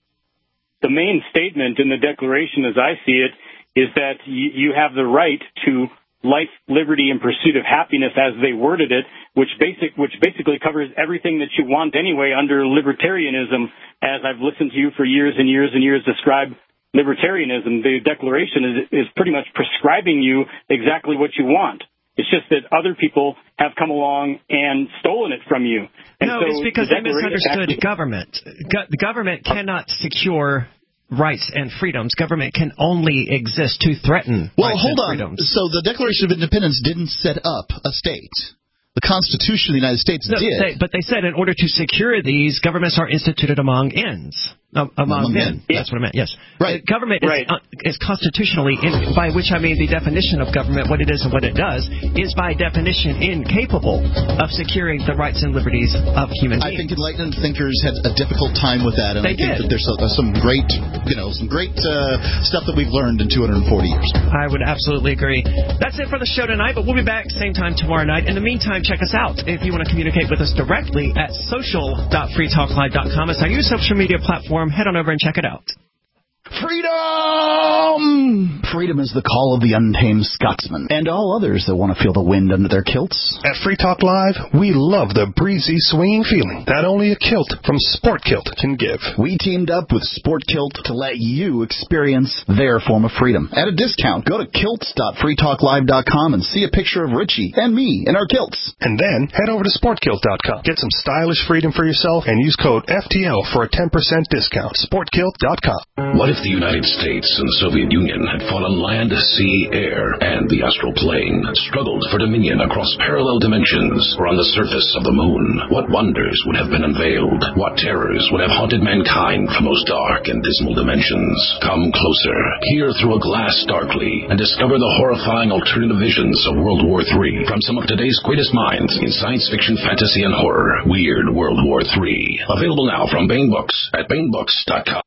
the main statement in the Declaration, as I see it, is that you, you have the right to life, liberty, and pursuit of happiness, as they worded it, which basic which basically covers everything that you want anyway under libertarianism. As I've listened to you for years and years and years describe libertarianism, the Declaration is, is pretty much prescribing you exactly what you want. It's just that other people have come along and stolen it from you. And no, so it's because the they misunderstood actually, government. Go- the government cannot secure rights and freedoms. Government can only exist to threaten well, rights hold and on. freedoms. So the Declaration of Independence didn't set up a state. The Constitution of the United States no, did. They, but they said in order to secure these, governments are instituted among ends. Um, among, among men. men. That's what I meant, yes. Right. The government is, right. uh, is constitutionally, in, by which I mean the definition of government, what it is and what it does, is by definition incapable of securing the rights and liberties of human beings. I think enlightened thinkers had a difficult time with that, and they I think did. that there's, a, there's some great, you know, some great uh, stuff that we've learned in two hundred forty years. I would absolutely agree. That's it for the show tonight, but we'll be back same time tomorrow night. In the meantime, check us out. If you want to communicate with us directly at social dot free talk live dot com. It's our new social media platform. Head on over and check it out. Freedom! Freedom is the call of the untamed Scotsman and all others that want to feel the wind under their kilts. At Free Talk Live, we love the breezy, swinging feeling that only a kilt from Sport Kilt can give. We teamed up with Sport Kilt to let you experience their form of freedom. At a discount, go to kilts dot free talk live dot com and see a picture of Richie and me in our kilts. And then head over to sport kilt dot com. Get some stylish freedom for yourself and use code F T L for a ten percent discount. sport kilt dot com. What if the United States and Soviet Union had fought on land, sea, air, and the astral plane, struggled for dominion across parallel dimensions or on the surface of the moon? What wonders would have been unveiled? What terrors would have haunted mankind from those dark and dismal dimensions? Come closer, peer through a glass darkly, and discover the horrifying alternative visions of World War Three from some of today's greatest minds in science fiction, fantasy, and horror. Weird World War Three. Available now from Bain Books at bain books dot com.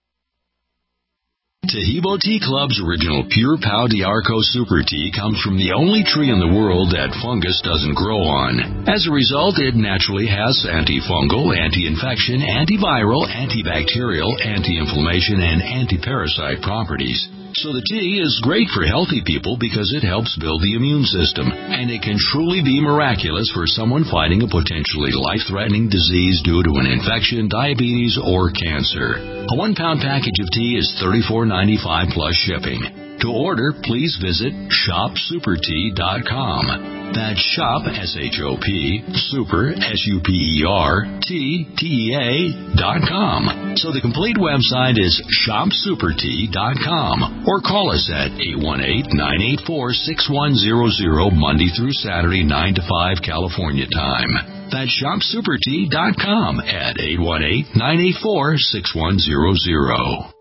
Taheebo Tea Club's original Pure Pau D'Arco Super Tea comes from the only tree in the world that fungus doesn't grow on. As a result, it naturally has antifungal, anti-infection, antiviral, antibacterial, anti-inflammation, and anti-parasite properties. So the tea is great for healthy people because it helps build the immune system, and it can truly be miraculous for someone fighting a potentially life-threatening disease due to an infection, diabetes, or cancer. A one-pound package of tea is thirty-four ninety-five plus shipping. To order, please visit shop super tea dot com. That's shop, S H O P, super, S U P E R, T, T E A, dot com. So the complete website is shop super tea dot com. Or call us at eight one eight, nine eight four, six one zero zero, Monday through Saturday, nine to five California time. That's shop super tea dot com at eight one eight, nine eight four, six one zero zero.